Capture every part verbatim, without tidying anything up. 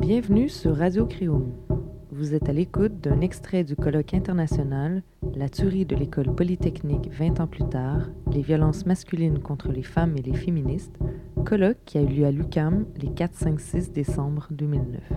Bienvenue sur Radio Créum. Vous êtes à l'écoute d'un extrait du colloque international « La tuerie de l'école polytechnique vingt ans plus tard, les violences masculines contre les femmes et les féministes », colloque qui a eu lieu à l'U Q A M les quatre, cinq, six décembre deux mille neuf.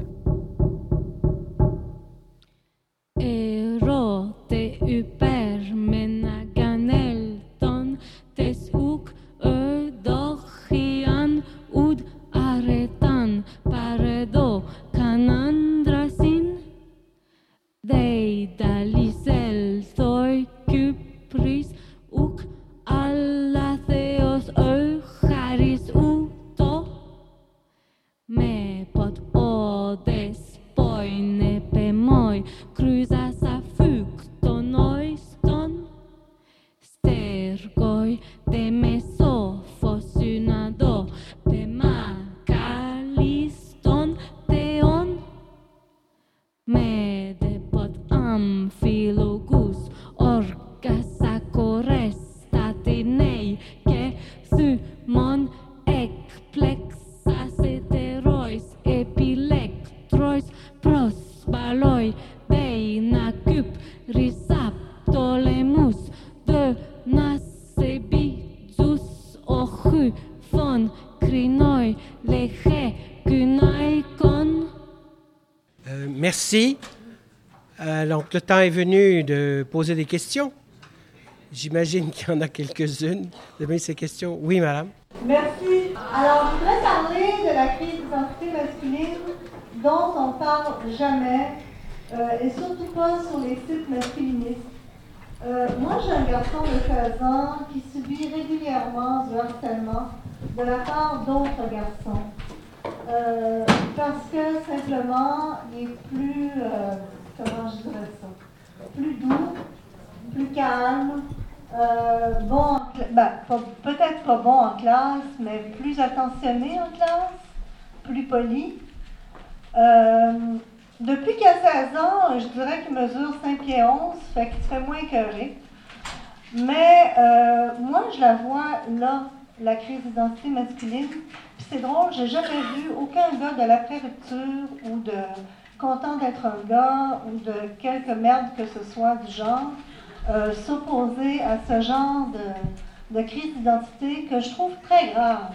Merci. Euh, donc, le temps est venu de poser des questions. J'imagine qu'il y en a quelques-unes. Vous avez ces questions? Oui, madame. Merci. Alors, je voudrais parler de la crise d'identité masculine dont on ne parle jamais, euh, et surtout pas sur les sites masculinistes. Euh, moi, j'ai un garçon de seize ans qui subit régulièrement du harcèlement de la part d'autres garçons. Euh, parce que simplement, il est plus, euh, comment je dirais ça, plus doux, plus calme, euh, bon, en cl- ben, pas, peut-être pas bon en classe, mais plus attentionné en classe, plus poli. Euh, depuis qu'il a seize ans, je dirais qu'il mesure cinq pieds onze, fait qu'il se fait moins écœuré. Mais euh, moi, je la vois là, la crise d'identité masculine. Puis c'est drôle, j'ai jamais vu aucun gars de l'après-rupture ou de content d'être un gars ou de quelque merde que ce soit du genre euh, s'opposer à ce genre de, de crise d'identité que je trouve très grave.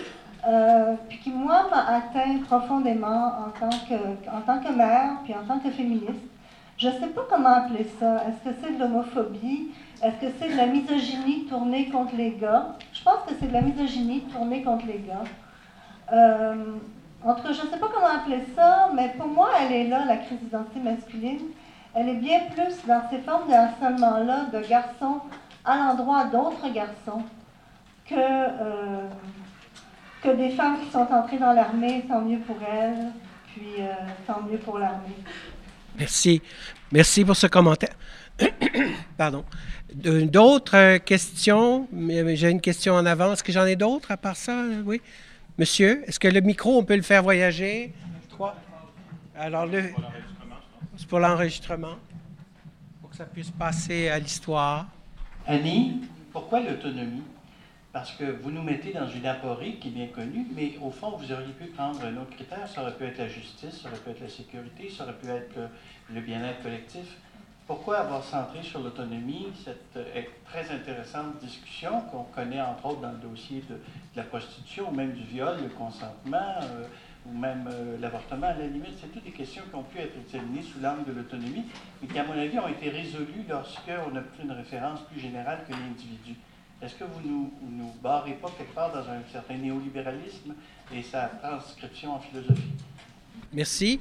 Euh, puis qui, moi, m'a atteint profondément en tant que, en tant que mère puis en tant que féministe. Je ne sais pas comment appeler ça. Est-ce que c'est de l'homophobie? Est-ce que c'est de la misogynie tournée contre les gars? Je pense que c'est de la misogynie tournée contre les gars. Euh, en tout cas, je ne sais pas comment appeler ça, mais pour moi, elle est là, la crise d'identité masculine. Elle est bien plus dans ces formes de harcèlement-là de garçons à l'endroit d'autres garçons que, euh, que des femmes qui sont entrées dans l'armée, tant mieux pour elles, puis euh, tant mieux pour l'armée. Merci. Merci pour ce commentaire. Pardon. D'autres questions? J'ai une question en avant. Est-ce que j'en ai d'autres à part ça? Oui. Monsieur, est-ce que le micro, on peut le faire voyager? Trois. Alors, le... c'est pour l'enregistrement. Pour que ça puisse passer à l'histoire. Annie, pourquoi l'autonomie? Parce que vous nous mettez dans une aporie qui est bien connue, mais au fond, vous auriez pu prendre un autre critère. Ça aurait pu être la justice, ça aurait pu être la sécurité, ça aurait pu être le, le bien-être collectif. Pourquoi avoir centré sur l'autonomie cette euh, très intéressante discussion qu'on connaît entre autres dans le dossier de, de la prostitution, ou même du viol, le consentement, euh, ou même euh, l'avortement, à la limite, c'est toutes des questions qui ont pu être examinées sous l'angle de l'autonomie, mais qui, à mon avis, ont été résolues lorsqu'on a pris une référence plus générale que l'individu. Est-ce que vous ne nous, nous barrez pas quelque part dans un certain néolibéralisme et sa transcription en philosophie? Merci.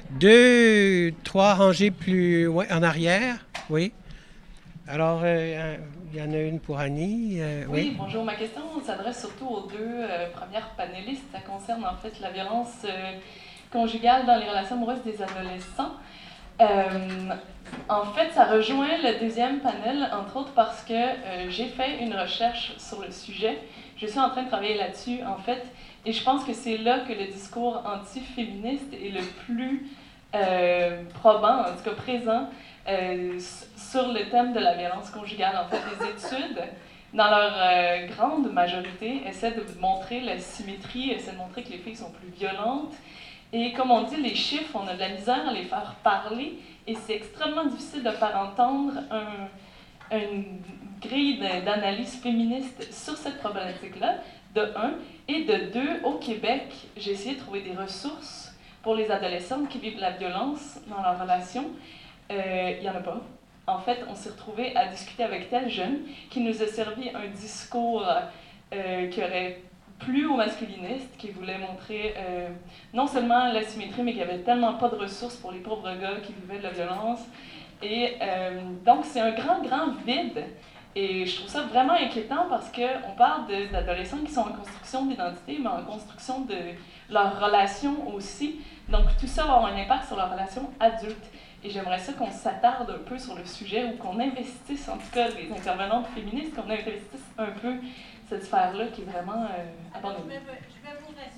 Deux, trois rangées plus ouais, en arrière. Oui. Alors, euh, il y en a une pour Annie. Euh, oui. oui, bonjour. Ma question s'adresse surtout aux deux euh, premières panélistes. Ça concerne en fait la violence euh, conjugale dans les relations amoureuses des adolescents. Euh, en fait, ça rejoint le deuxième panel, entre autres parce que euh, j'ai fait une recherche sur le sujet. Je suis en train de travailler là-dessus, en fait, et je pense que c'est là que le discours anti-féministe est le plus euh, probant, en tout cas présent, euh, sur le thème de la violence conjugale. En fait, les études, dans leur euh, grande majorité, essaient de montrer la symétrie, essaient de montrer que les filles sont plus violentes Et comme on dit, les chiffres, on a de la misère à les faire parler et c'est extrêmement difficile de faire entendre un, une grille d'analyse féministe sur cette problématique-là, de un. Et de deux, au Québec, j'ai essayé de trouver des ressources pour les adolescentes qui vivent la violence dans leur relation. Euh, il n'y en a pas. En fait, on s'est retrouvés à discuter avec tel jeune qui nous a servi un discours euh, qui aurait plu aux masculinistes, qui voulait montrer euh, non seulement la symétrie, mais qu'il n'y avait tellement pas de ressources pour les pauvres gars qui vivaient de la violence. Et euh, donc, c'est un grand, grand vide. Et je trouve ça vraiment inquiétant parce qu'on parle d'adolescents qui sont en construction d'identité, mais en construction de leur relation aussi. Donc, tout ça va avoir un impact sur leur relation adulte. Et j'aimerais ça qu'on s'attarde un peu sur le sujet ou qu'on investisse, en tout cas les intervenantes féministes, qu'on investisse un peu cette sphère-là qui est vraiment euh, abandonnée. Je vais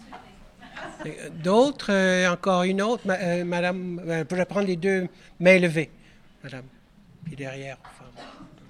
vous rassurer. D'autres, euh, encore une autre, ma, euh, madame, euh, je vais prendre les deux mains levées, madame, puis derrière. Enfin,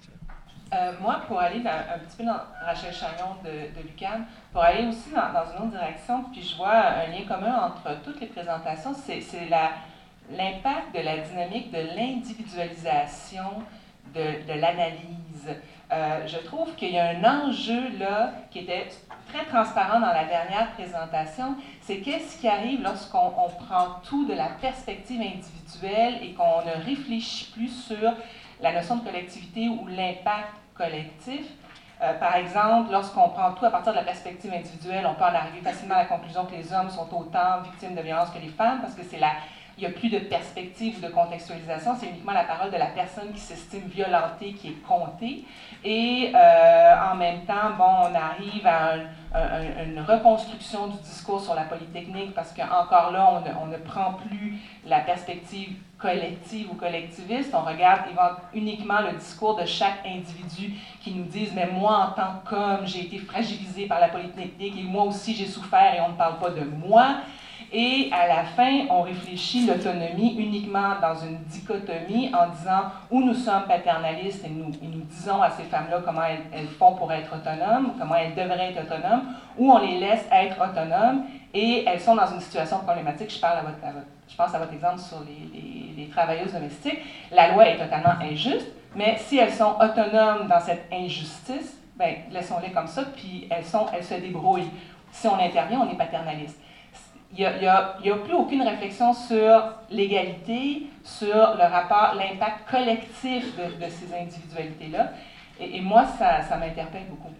euh, moi, pour aller dans, un petit peu dans Rachel Chagnon de, de l'U Q A M, pour aller aussi dans, dans une autre direction, puis je vois un lien commun entre toutes les présentations, c'est la... l'impact de la dynamique de l'individualisation de, de l'analyse. Euh, je trouve qu'il y a un enjeu là qui était très transparent dans la dernière présentation, c'est qu'est-ce qui arrive lorsqu'on on prend tout de la perspective individuelle et qu'on ne réfléchit plus sur la notion de collectivité ou l'impact collectif. Euh, par exemple, lorsqu'on prend tout à partir de la perspective individuelle, on peut en arriver facilement à la conclusion que les hommes sont autant victimes de violences que les femmes, parce que c'est la il n'y a plus de perspective ou de contextualisation, c'est uniquement la parole de la personne qui s'estime violentée qui est comptée. Et euh, en même temps, bon, on arrive à un, un, une reconstruction du discours sur la polytechnique parce qu'encore là, on ne, on ne prend plus la perspective collective ou collectiviste. On regarde uniquement le discours de chaque individu qui nous disent « mais moi, en tant qu'homme, j'ai été fragilisé par la polytechnique et moi aussi, j'ai souffert et on ne parle pas de moi ». Et à la fin, on réfléchit l'autonomie uniquement dans une dichotomie en disant où nous sommes paternalistes et nous, et nous disons à ces femmes-là comment elles, elles font pour être autonomes, comment elles devraient être autonomes, ou on les laisse être autonomes et elles sont dans une situation problématique. Je, parle à votre, à votre, je pense à votre exemple sur les, les, les travailleuses domestiques. La loi est totalement injuste, mais si elles sont autonomes dans cette injustice, ben, laissons-les comme ça, puis elles, sont, elles se débrouillent. Si on intervient, on est paternaliste. Il n'y a, a, a plus aucune réflexion sur l'égalité, sur le rapport, l'impact collectif de, de ces individualités-là. Et, et moi, ça, ça m'interpelle beaucoup.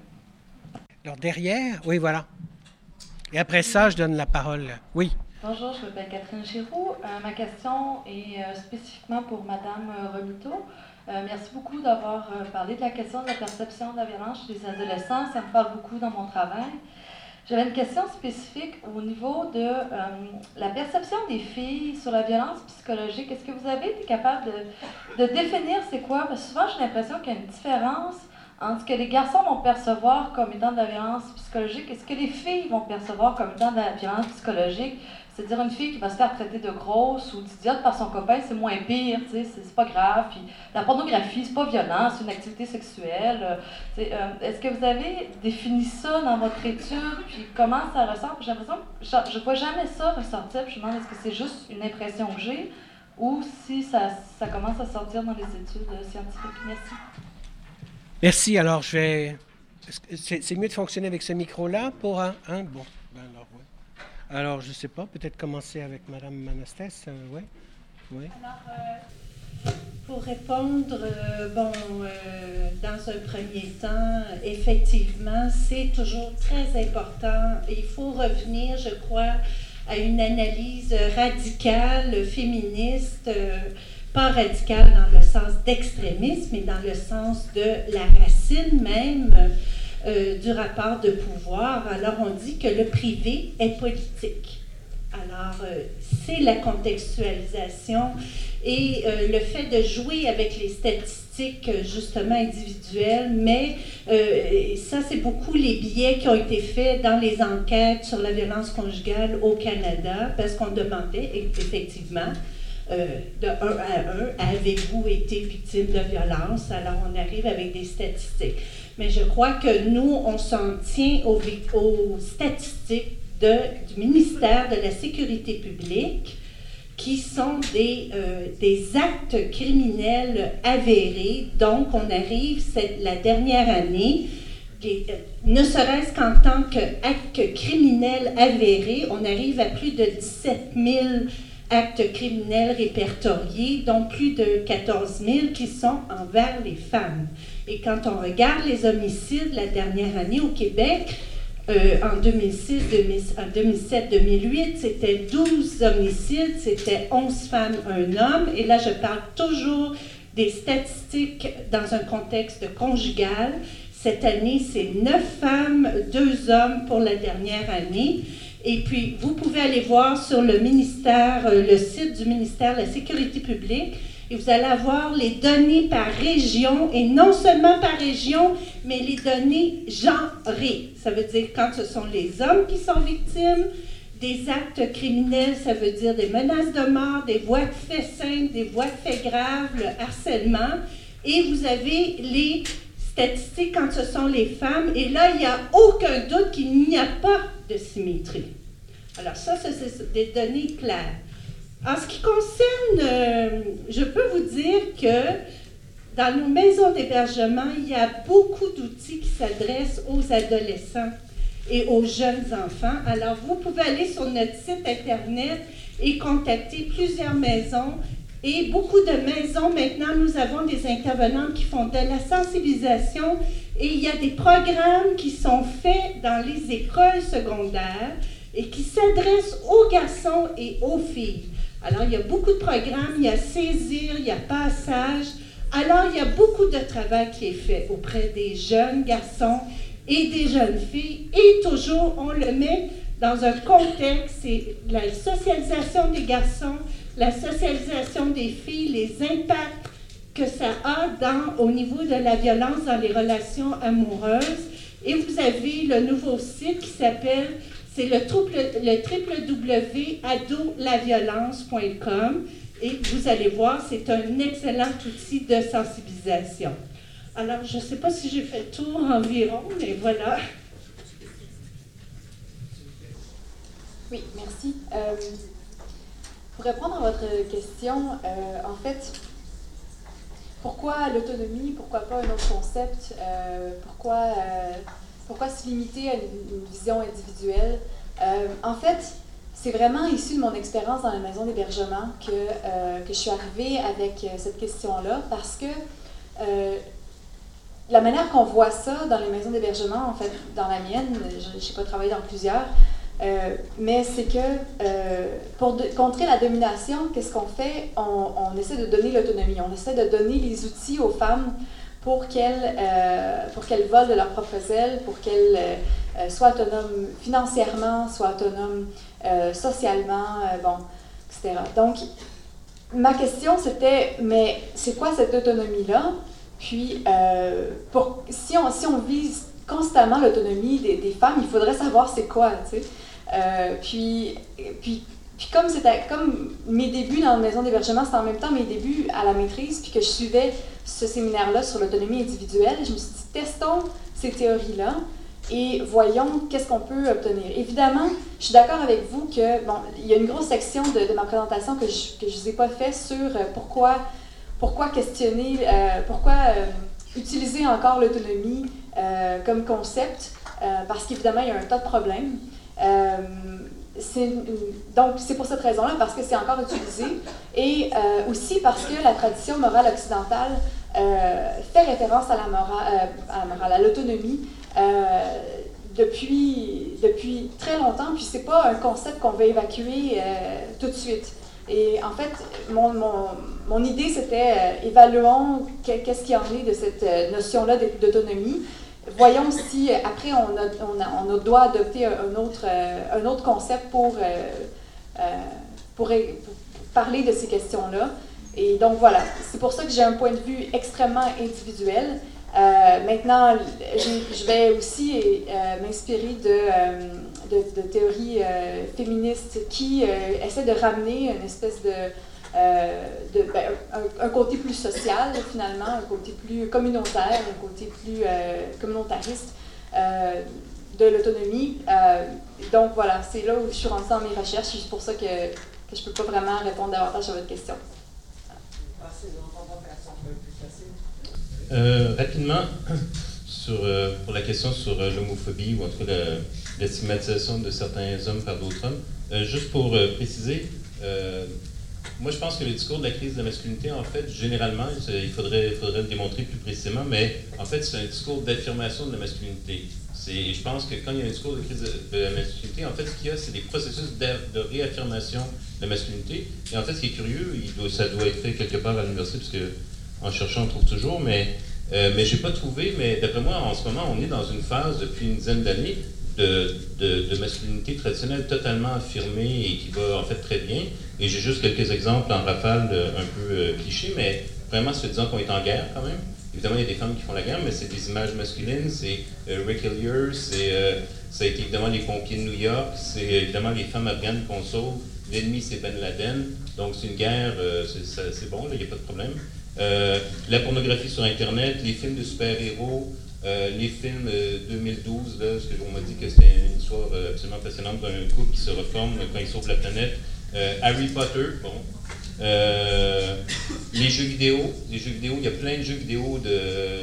Alors derrière, oui, voilà. Et après ça, je donne la parole. Oui. Bonjour, je m'appelle Catherine Giroux. Euh, ma question est euh, spécifiquement pour Madame euh, Romito. Euh, merci beaucoup d'avoir euh, parlé de la question de la perception de la violence chez les adolescents. Ça me parle beaucoup dans mon travail. J'avais une question spécifique au niveau de euh, la perception des filles sur la violence psychologique. Est-ce que vous avez été capable de, de définir c'est quoi? Parce que souvent, j'ai l'impression qu'il y a une différence entre ce que les garçons vont percevoir comme étant de la violence psychologique et ce que les filles vont percevoir comme étant de la violence psychologique. C'est-à-dire une fille qui va se faire traiter de grosse ou d'idiote par son copain, c'est moins pire, tu sais, c'est pas grave. Puis la pornographie, c'est pas violent, c'est une activité sexuelle. Euh, Est-ce que vous avez défini ça dans votre étude? Puis comment ça ressort? J'ai l'impression que je ne vois jamais ça ressortir. Puis je me demande est-ce que c'est juste une impression que j'ai ou si ça, ça commence à sortir dans les études scientifiques. Merci. Merci. Alors, je vais... C'est mieux de fonctionner avec ce micro-là pour un... Hein? Bon, ben alors, oui. Alors, je ne sais pas, peut-être commencer avec Mme Manastès, euh, oui. oui. Alors, euh, pour répondre, euh, bon, euh, dans un premier temps, effectivement, c'est toujours très important. Il faut revenir, je crois, à une analyse radicale, féministe, euh, pas radicale dans le sens d'extrémisme, mais dans le sens de la racine même, Euh, du rapport de pouvoir. Alors, on dit que le privé est politique. Alors, euh, c'est la contextualisation et euh, le fait de jouer avec les statistiques, justement, individuelles, mais euh, ça, c'est beaucoup les biais qui ont été faits dans les enquêtes sur la violence conjugale au Canada, parce qu'on demandait, effectivement, Euh, de un à un, avez-vous été victime de violence? Alors, on arrive avec des statistiques. Mais je crois que nous, on s'en tient aux, aux statistiques de, du ministère de la Sécurité publique qui sont des, euh, des actes criminels avérés. Donc, on arrive cette, la dernière année, les, euh, ne serait-ce qu'en tant qu'acte criminel avéré, on arrive à plus de dix-sept mille actes criminels répertoriés, dont plus de quatorze mille qui sont envers les femmes. Et quand on regarde les homicides la dernière année au Québec, euh, en deux mille six, deux mille sept, deux mille huit, c'était douze homicides, c'était onze femmes, un homme. Et là, je parle toujours des statistiques dans un contexte conjugal. Cette année, c'est neuf femmes, deux hommes pour la dernière année. Et puis, vous pouvez aller voir sur le ministère, le site du ministère de la Sécurité publique, et vous allez avoir les données par région, et non seulement par région, mais les données genrées. Ça veut dire quand ce sont les hommes qui sont victimes, des actes criminels, ça veut dire des menaces de mort, des voies de fait simples, des voies de fait graves, le harcèlement, et vous avez les statistiques quand ce sont les femmes, et là, il n'y a aucun doute qu'il n'y a pas de symétrie. Alors ça, c'est des données claires. En ce qui concerne, euh, je peux vous dire que dans nos maisons d'hébergement, il y a beaucoup d'outils qui s'adressent aux adolescents et aux jeunes enfants. Alors, vous pouvez aller sur notre site Internet et contacter plusieurs maisons. Et beaucoup de maisons, maintenant, nous avons des intervenants qui font de la sensibilisation et il y a des programmes qui sont faits dans les écoles secondaires et qui s'adressent aux garçons et aux filles. Alors, il y a beaucoup de programmes, il y a Saisir, il y a Passage. Alors, il y a beaucoup de travail qui est fait auprès des jeunes garçons et des jeunes filles. Et toujours, on le met dans un contexte, c'est la socialisation des garçons, la socialisation des filles, les impacts que ça a dans, au niveau de la violence dans les relations amoureuses. Et vous avez le nouveau site qui s'appelle, c'est le, le w w w point ado la violence point com et vous allez voir, c'est un excellent outil de sensibilisation. Alors, je ne sais pas si j'ai fait le tour environ, mais voilà. Oui, merci. Euh, pour répondre à votre question, euh, en fait, pourquoi l'autonomie, pourquoi pas un autre concept, euh, pourquoi, euh, pourquoi se limiter à une, une vision individuelle? Euh, en fait, c'est vraiment issu de mon expérience dans la maison d'hébergement que, euh, que je suis arrivée avec cette question-là, parce que euh, la manière qu'on voit ça dans les maisons d'hébergement, en fait, dans la mienne, je n'ai pas travaillé dans plusieurs, Euh, mais c'est que euh, pour de, contrer la domination, qu'est-ce qu'on fait? On, on essaie de donner l'autonomie, on essaie de donner les outils aux femmes pour qu'elles, euh, pour qu'elles volent de leurs propres ailes, pour qu'elles euh, soient autonomes financièrement, soient autonomes euh, socialement, euh, bon, et cetera. Donc, ma question c'était, mais c'est quoi cette autonomie-là? Puis, euh, pour, si, on, si on vise constamment l'autonomie des, des femmes, il faudrait savoir c'est quoi, tu sais. Euh, puis, puis, puis comme, c'était, comme mes débuts dans la maison d'hébergement, c'était en même temps mes débuts à la maîtrise, puis que je suivais ce séminaire-là sur l'autonomie individuelle, je me suis dit, testons ces théories-là et voyons qu'est-ce qu'on peut obtenir. Évidemment, je suis d'accord avec vous que, bon, il y a une grosse section de, de ma présentation que je que je vous ai pas fait sur euh, pourquoi, pourquoi questionner, euh, pourquoi euh, utiliser encore l'autonomie euh, comme concept, euh, parce qu'évidemment, il y a un tas de problèmes. Euh, c'est une, donc, c'est pour cette raison-là, parce que c'est encore utilisé, et euh, aussi parce que la tradition morale occidentale euh, fait référence à la morale, euh, à, la morale, à l'autonomie euh, depuis, depuis très longtemps, puis c'est pas un concept qu'on va évacuer euh, tout de suite. Et en fait, mon, mon, mon idée, c'était euh, évaluons qu'est-ce qu'il y en est de cette euh, notion-là d'autonomie. Voyons si, après, on, a, on, a, on a doit adopter un autre, euh, un autre concept pour, euh, euh, pour, pour parler de ces questions-là. Et donc, voilà, c'est pour ça que j'ai un point de vue extrêmement individuel. Euh, maintenant, je vais aussi euh, m'inspirer de, euh, de, de théories euh, féministes qui euh, essaient de ramener une espèce de... Euh, de, ben, un, un côté plus social, finalement, un côté plus communautaire, un côté plus euh, communautariste euh, de l'autonomie. Euh, donc voilà, c'est là où je suis rendue dans mes recherches. C'est pour ça que, que je ne peux pas vraiment répondre davantage à votre question. Euh, rapidement, sur, euh, pour la question sur euh, l'homophobie ou en tout cas la, la stigmatisation de certains hommes par d'autres hommes, euh, juste pour euh, préciser, euh, moi je pense que le discours de la crise de la masculinité, en fait, généralement, il faudrait, il faudrait le démontrer plus précisément, mais en fait c'est un discours d'affirmation de la masculinité. Et je pense que quand il y a un discours de crise de, de la masculinité, en fait ce qu'il y a, c'est des processus de, de réaffirmation de la masculinité. Et en fait ce qui est curieux, il doit, ça doit être fait quelque part à l'université, parce que en cherchant, on trouve toujours, mais, euh, mais je n'ai pas trouvé, mais d'après moi, en ce moment, on est dans une phase, depuis une dizaine d'années, de, de, de masculinité traditionnelle totalement affirmée et qui va en fait très bien. Et j'ai juste quelques exemples en rafale de, un peu euh, clichés, mais vraiment, se disant qu'on est en guerre quand même. Évidemment, il y a des femmes qui font la guerre, mais c'est des images masculines, c'est euh, Rick Hillier, c'est, euh, ça a été évidemment les pompiers de New York, c'est évidemment les femmes afghanes qu'on sauve, l'ennemi c'est Ben Laden, donc c'est une guerre, euh, c'est, c'est bon, il n'y a pas de problème. Euh, la pornographie sur Internet, les films de super-héros, euh, les films euh, deux mille douze, là, parce qu'on m'a dit que c'était une histoire euh, absolument passionnante d'un couple qui se reforme quand ils sauvent la planète. Euh, Harry Potter, bon. Euh, les jeux vidéo, les jeux vidéo, il y a plein de jeux vidéo de,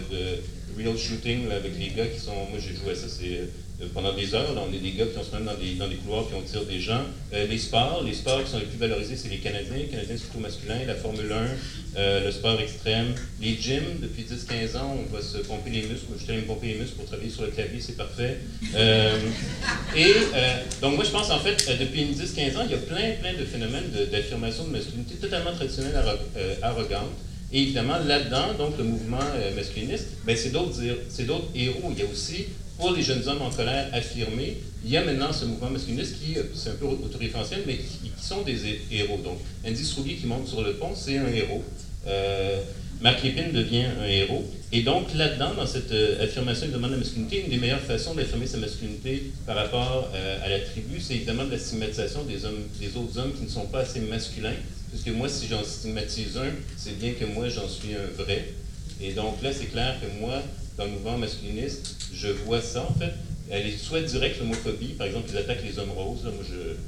de real shooting là, avec les gars qui sont, moi j'ai joué à ça, c'est euh, pendant des heures, là, on est des gars qui ont se mettent dans des, dans des couloirs puis on tire des gens. Euh, les sports, les sports qui sont les plus valorisés, c'est les Canadiens, les Canadiens c'est plutôt masculin, la Formule un, euh, le sport extrême, les gyms, depuis dix à quinze ans, on va se pomper les muscles, moi je t'aime me pomper les muscles pour travailler sur le clavier, c'est parfait. Euh, et euh, donc moi je pense en fait, euh, depuis une dix à quinze ans, il y a plein plein de phénomènes de, d'affirmation de masculinité totalement traditionnelle, arro- euh, arrogante. Et évidemment, là-dedans, donc le mouvement euh, masculiniste, ben, c'est, d'autres, c'est d'autres héros. Il y a aussi, pour les jeunes hommes en colère affirmés, il y a maintenant ce mouvement masculiniste qui, c'est un peu autoréférentiel, mais qui, qui sont des héros. Donc, Andy Soulier qui monte sur le pont, c'est un héros. Euh, Marc Lépine devient un héros. Et donc, là-dedans, dans cette euh, affirmation évidemment de la masculinité, une des meilleures façons d'affirmer sa masculinité par rapport euh, à la tribu, c'est évidemment de la stigmatisation des, hommes, des autres hommes qui ne sont pas assez masculins. Parce que moi, si j'en stigmatise un, c'est bien que moi, j'en suis un vrai. Et donc là, c'est clair que moi, dans le mouvement masculiniste, je vois ça, en fait. Elle est soit directe, l'homophobie. Par exemple, ils attaquent les hommes roses. Là, moi,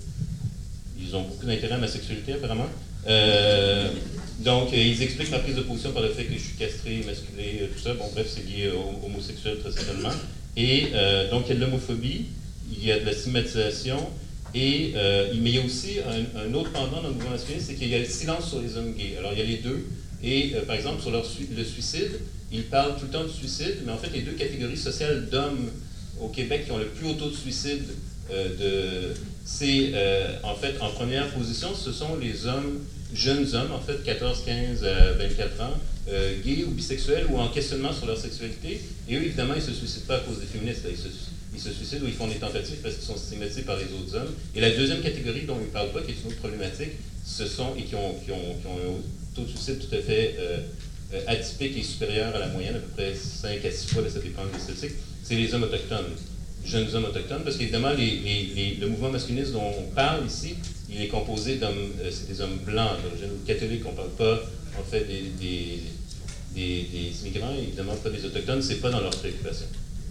je... Ils ont beaucoup d'intérêt à ma sexualité, apparemment. Euh, donc, euh, ils expliquent ma prise de position par le fait que je suis castré, masculé, euh, tout ça. Bon, bref, c'est lié au homosexuel, très certainement. Et euh, donc, il y a de l'homophobie, il y a de la stigmatisation. Et, euh, mais il y a aussi un, un autre pendant dans le mouvement masculin, c'est qu'il y a le silence sur les hommes gays. Alors il y a les deux, et euh, par exemple sur leur su- le suicide, ils parlent tout le temps du suicide, mais en fait les deux catégories sociales d'hommes au Québec qui ont le plus haut taux de suicide, euh, de, c'est euh, en fait en première position, ce sont les hommes, jeunes hommes, en fait quatorze, quinze à vingt-quatre ans, euh, gays ou bisexuels ou en questionnement sur leur sexualité. Et eux évidemment ils ne se suicident pas à cause des féministes, ils se Ils se suicident ou ils font des tentatives parce qu'ils sont stigmatisés par les autres hommes. Et la deuxième catégorie dont ils ne parlent pas, qui est une autre problématique, ce sont, et qui ont, qui ont, qui ont un taux de suicide tout à fait euh, euh, atypique et supérieur à la moyenne, à peu près cinq à six fois, là, ça dépend des statistiques, c'est les hommes autochtones, jeunes hommes autochtones, parce qu'évidemment, les, les, les, le mouvement masculiniste dont on parle ici, il est composé d'hommes, euh, c'est des hommes blancs, d'origine catholique, on ne parle pas, en fait, des, des, des, des immigrants, évidemment pas des autochtones, c'est pas dans leur préoccupation.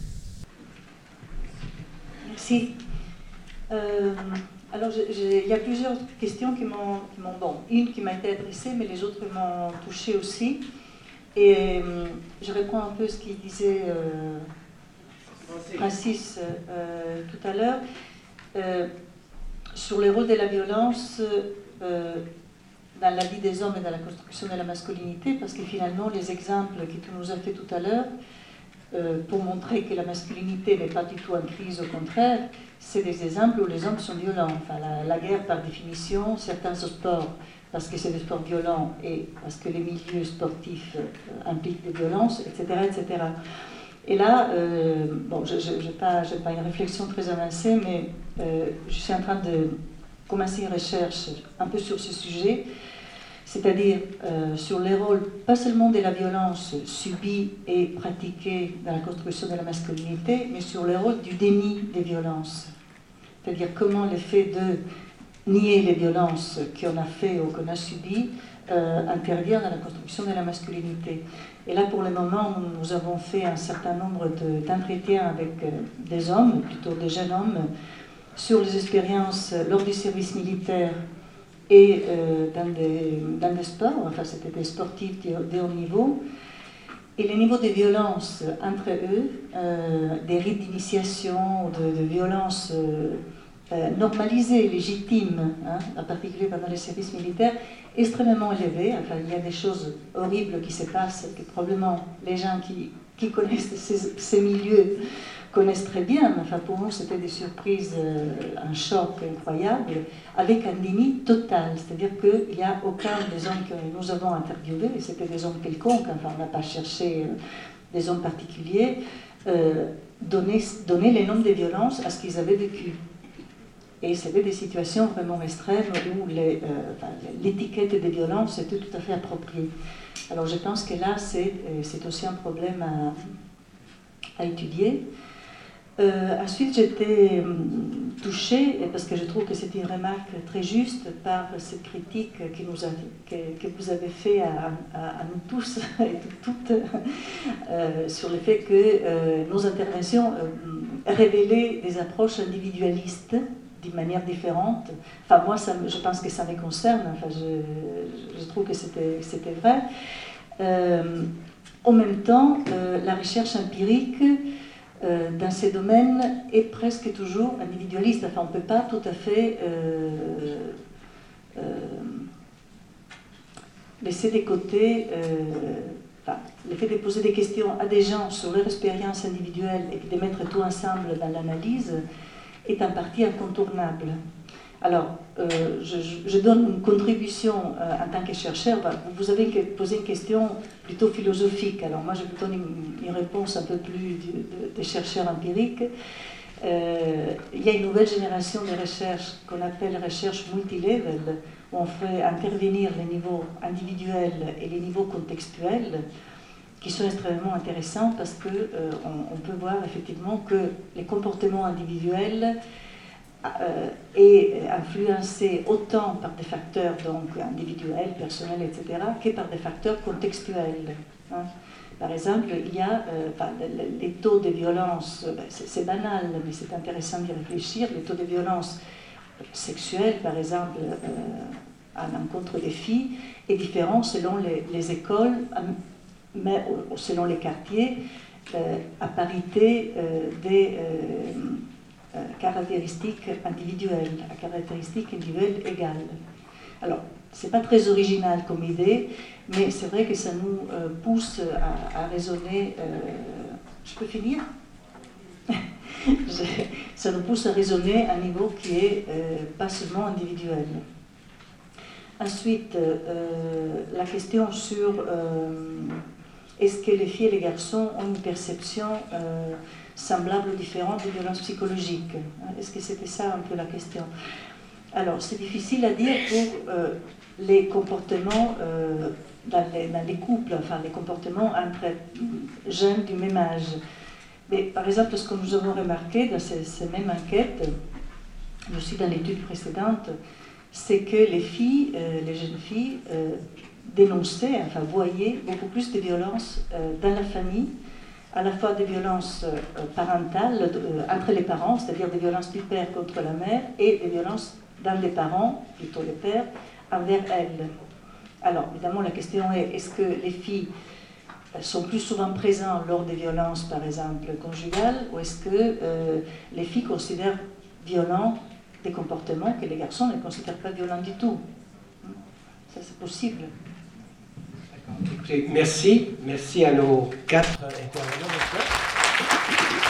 Merci. Euh, alors, il y a plusieurs questions qui m'ont, qui m'ont... Bon, une qui m'a été adressée, mais les autres m'ont touchée aussi. Et euh, je reprends un peu ce qu'il disait euh, Francis euh, tout à l'heure. Euh, sur le rôle de la violence euh, dans la vie des hommes et dans la construction de la masculinité, parce que finalement, les exemples que tu nous as fait tout à l'heure, Euh, pour montrer que la masculinité n'est pas du tout en crise, au contraire, c'est des exemples où les hommes sont violents. Enfin, la, la guerre, par définition, certains sports, parce que c'est des sports violents et parce que les milieux sportifs euh, impliquent des violences, et cetera, et cetera. Et là, euh, bon, je n'ai pas, pas une réflexion très avancée, mais euh, je suis en train de commencer une recherche un peu sur ce sujet, c'est-à-dire euh, sur les rôles, pas seulement de la violence subie et pratiquée dans la construction de la masculinité, mais sur le rôle du déni des violences. C'est-à-dire comment le fait de nier les violences qu'on a fait ou qu'on a subies euh, intervient dans la construction de la masculinité. Et là, pour le moment, nous avons fait un certain nombre de, d'entretiens avec euh, des hommes, plutôt des jeunes hommes, sur les expériences lors du service militaire et euh, dans, des, dans des sports, enfin c'était des sportifs de, de haut niveau, et les niveaux de violence entre eux, euh, des rites d'initiation, de, de violence euh, euh, normalisée, légitime, hein, en particulier pendant les services militaires, extrêmement élevés. Enfin, il y a des choses horribles qui se passent, que probablement les gens qui, qui connaissent ces, ces milieux connaissent très bien, mais enfin, pour nous c'était des surprises, euh, un choc incroyable, avec un déni total, c'est-à-dire qu'il n'y a aucun des hommes que nous avons interviewés, et c'était des hommes quelconques, enfin on n'a pas cherché euh, des hommes particuliers, euh, donner, donner les noms des violences à ce qu'ils avaient vécu. Et c'était des situations vraiment extrêmes où les, euh, enfin, l'étiquette des violences était tout à fait appropriée. Alors je pense que là c'est, c'est aussi un problème à, à étudier. Euh, ensuite, j'étais hum, touchée, parce que je trouve que c'est une remarque très juste, par cette critique que, nous a, que, que vous avez fait à, à, à nous tous et toutes, euh, sur le fait que euh, nos interventions euh, révélaient des approches individualistes d'une manière différente. Enfin, moi, ça, je pense que ça me concerne, enfin, je, je trouve que c'était, c'était vrai. Euh, en même temps, euh, la recherche empirique Euh, dans ces domaines est presque toujours individualiste. Enfin, on ne peut pas tout à fait euh, euh, laisser de côté, euh, enfin, le fait de poser des questions à des gens sur leur expérience individuelle et de mettre tout ensemble dans l'analyse est en partie incontournable. Alors, euh, je, je donne une contribution euh, en tant que chercheur. Vous avez posé une question plutôt philosophique. Alors moi, je vous donne une, une réponse un peu plus de, de, de chercheurs empiriques. Euh, il y a une nouvelle génération de recherche qu'on appelle recherche multilevel, où on fait intervenir les niveaux individuels et les niveaux contextuels, qui sont extrêmement intéressants parce qu'on euh, on peut voir effectivement que les comportements individuels Euh, est influencé autant par des facteurs donc, individuels, personnels, et cetera, que par des facteurs contextuels. Hein. Par exemple, il y a euh, enfin, les taux de violence, ben, c'est, c'est banal, mais c'est intéressant d'y réfléchir, les taux de violence sexuelle, par exemple, euh, à l'encontre des filles, est différent selon les, les écoles, mais selon les quartiers, euh, à parité euh, des... Euh, Euh, caractéristiques individuelles, à caractéristiques individuelles égales. Alors, ce n'est pas très original comme idée, mais c'est vrai que ça nous euh, pousse à, à raisonner. Euh, je peux finir je, Ça nous pousse à raisonner à un niveau qui est euh, pas seulement individuel. Ensuite, euh, la question sur euh, est-ce que les filles et les garçons ont une perception euh, semblable ou différente des violences psychologiques. Est-ce que c'était ça un peu la question? Alors, c'est difficile à dire pour euh, les comportements euh, dans, les, dans les couples, enfin les comportements entre jeunes du même âge. Mais par exemple, ce que nous avons remarqué dans ces, ces mêmes enquêtes, mais aussi dans l'étude précédente, c'est que les filles, euh, les jeunes filles, euh, dénonçaient, enfin voyaient beaucoup plus de violences euh, dans la famille, à la fois des violences euh, parentales euh, entre les parents, c'est-à-dire des violences du père contre la mère, et des violences dans les parents, plutôt les pères, envers elles. Alors, évidemment, la question est, est-ce que les filles sont plus souvent présentes lors des violences, par exemple, conjugales, ou est-ce que euh, les filles considèrent violents des comportements que les garçons ne considèrent pas violents du tout? Ça, c'est possible. Écoutez, merci. Merci à nos quatre intervenants.